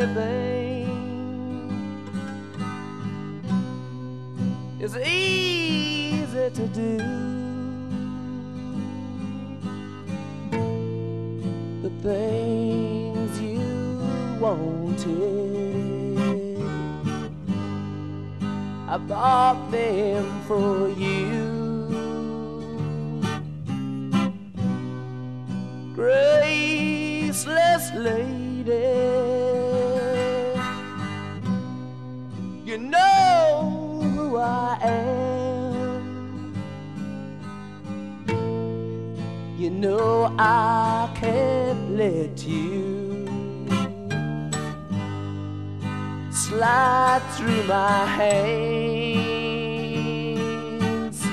living is easy to do. The things you wanted, I bought them for you. Graceless lady, you know who I am. You know I can't let you slide through my hands.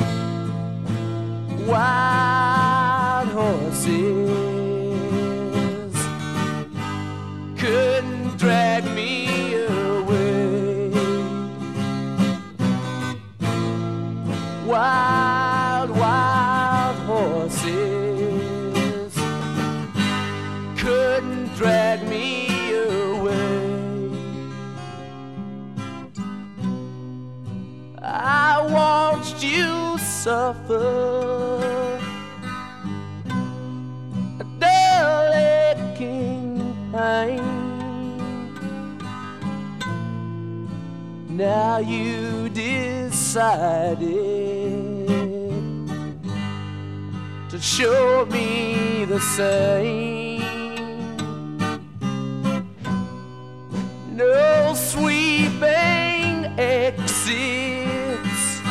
Wild horses couldn't drag me away. Wild, wild horses couldn't drag me away. I watched you suffer a dull aching pain. Now you decided to show me the same. No sweeping exits,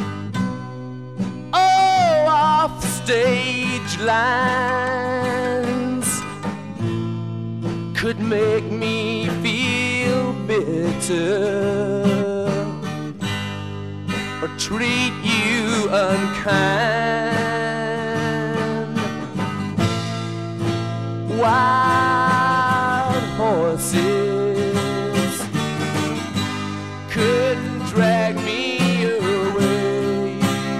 oh, off stage lines could make me feel bitter or treat you unkind. Wild horses couldn't drag me away.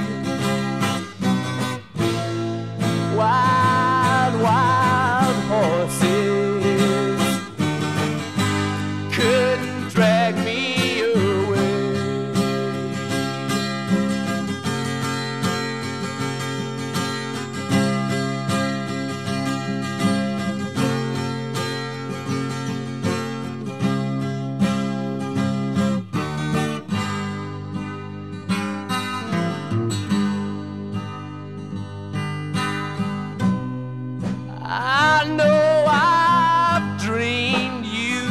Wild, wild horses couldn't drag me away. I know I've dreamed you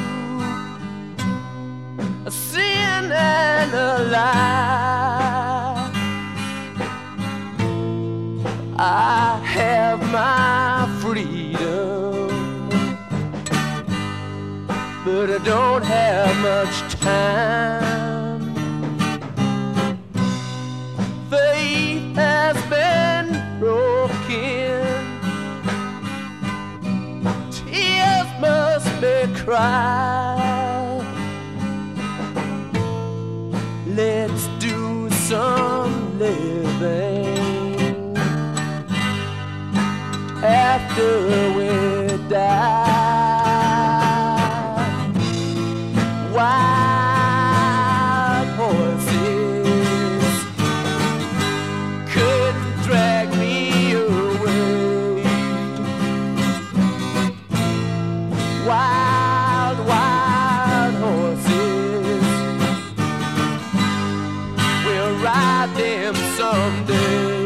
a sin and a lie. I have my freedom, but I don't have much time. Faith has been broken, tears must be cried. Let's do some living after we die. Wild horses couldn't drag me away. Wild, wild horses, we'll ride them someday.